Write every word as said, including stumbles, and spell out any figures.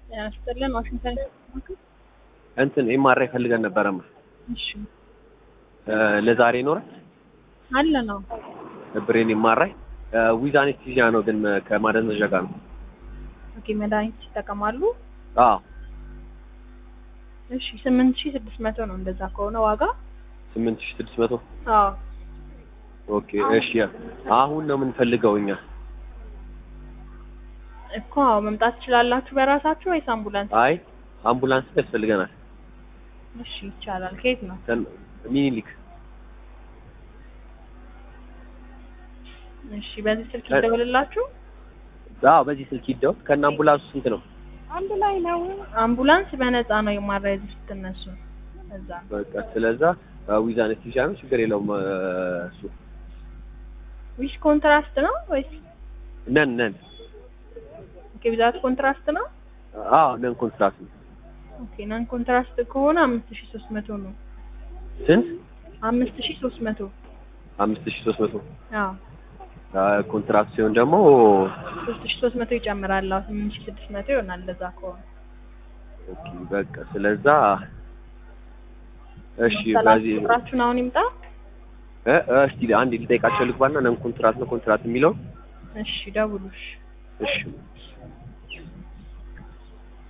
ያስተለን ዋሽንግተን እንትን ኤምአርአይ ፈልገን ነበረማ። እሺ ለዛሬ ይኖራል አለ ነው። ብሬን ኤምአርአይ ዊዝ አኔስቴዚያ ነው ግን ከማደንዘዣ ጋር ነው። ኦኬ መድኃኒት ይጠቀማሉ? አዎ። እሺ ስምንት ሺህ ስድስት መቶ ነው እንደዛ ከሆነ ዋጋ ስምንት ሺህ ስድስት መቶ አዎ። ኦኬ እሺ አሁን ነው የምንፈልገው እኛ እኮ መምጣት ትችላላችሁ በራሳችሁ ወይስ አምቡላንስ? አይ አምቡላንስ ያስፈልገናል። እሺ ይቻላል። ከየት ነው? ሚኒሊክ። እሺ በዚህ ስልክ ይደውልላችሁ? አዎ በዚህ ስልክ ይደውል። ከነ አምቡላንሱ ስንት ነው? አንድ ላይ ነው። አምቡላንስ በነፃ ነው የማራይዝ ስትነሱ እዛ። በቃ ስለዛ ዊዝ አኔስቴዚያ ነው ችግር የለውም እሱ። ዊዝ ኮንትራስት ነው ወይስ ነን ነን? ኦኬ ዊዛት ኮንትራስት ነው? አዎ ነን ኮንትራስት ነው። ኦኬ ነን ኮንትራስት ከሆነ አምስት ሺህ ሶስት መቶ ነው። ስንት? አምስት ሺህ ሶስት መቶ አምስት ሺህ ሶስት መቶ አዎ። ኮንትራክት ሲሆን ደግሞ ሶስት ሺህ ሶስት መቶ ይጨምራል። አዎ ስምንት ሺህ ስድስት መቶ ይሆናል ለዛ ከሆነ። ኦኬ በቃ ስለዛ እሺ በዚህ ቁጥራችሁን አሁን ይምጣ እ እስቲ አንዴ ልጠይቃቸው ልግባና ነን ኮንትራክት ነው ኮንትራክት የሚለው እሺ ደውሉሽ። እሺ